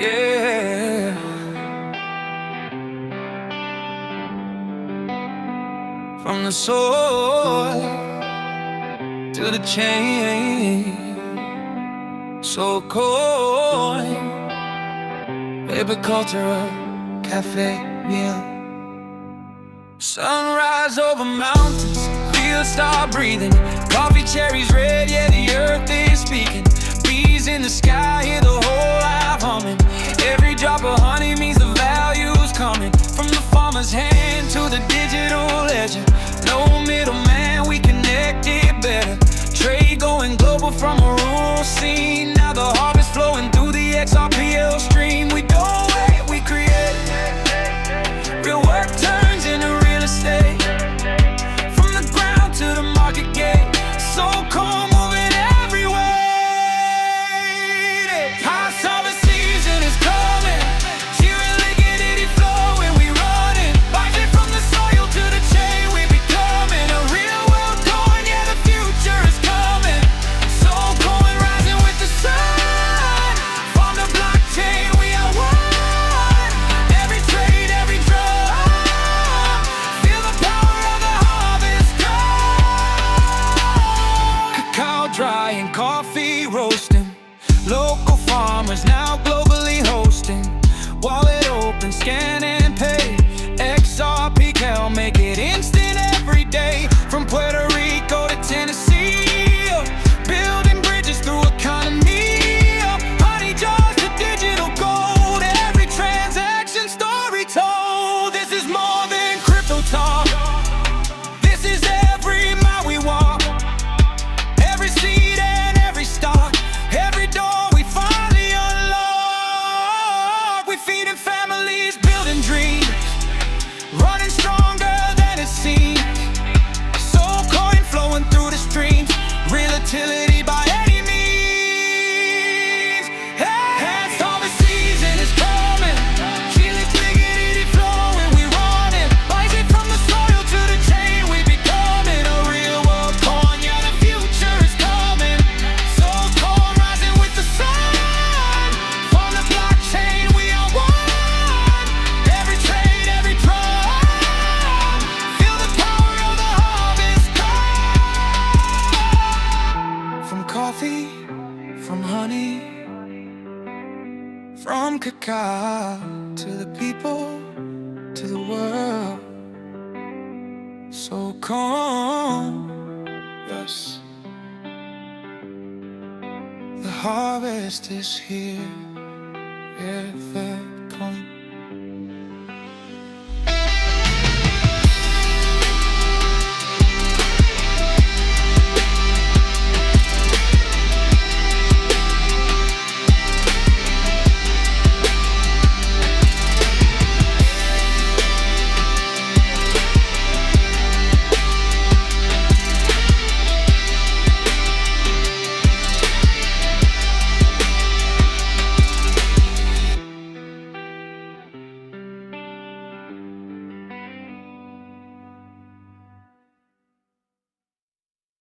Yeah. From the soil to the chain, so coin, paper culture, cafe meal. Sunrise over mountains, fields start breathing. Coffee, cherries red, yeah, the earth is speaking. Bees in the sky, hear the whole hive humming. Every drop of honey means the value's coming. From the farmer's hand to the digital ledger, no middleman, we connect it better. Trade going global from a rural scene. Now the harvest flowing through the XRPL stream. We don't wait, we create. Real work turns into real estate. From the ground to the market gate, so calm moving every way. Past harvest season is coming. Cheering, lickety flowing, we running. Rising from the soil to the chain, we becoming a real world coin. Yeah, the future is coming. So coin rising with the sun. From the blockchain, we are one. Every trade, every drop, feel the power of the harvest come. Cacao dry and coffee roasting. Local farmers now globally hosting. Wallet open, scan and pay. XRP Cal, make it instant every day. From Puerto Rico to Tennessee, building bridges through economy. Honey jars to digital gold. Every transaction story told. This is more than crypto talk. This is every mile we walk. Every seed and every stock. Every door we finally unlock. We feeding families, building dreams. Running stronger than it seems. Soul coin flowing through the streams. Real utility by any means. Hey, harvest season is coming. Chile, lickety flowing, we running. Rising from the soil to the chain, we becoming a real world coin. Yeah, the future is coming. Soul coin rising with the sun. From the blockchain, we are one. Every trade, every drop, feel the power of the harvest come. From coffee, from honey, from cacao, to the people, to the world. So come, yes. The harvest is here. Yeah, the coin.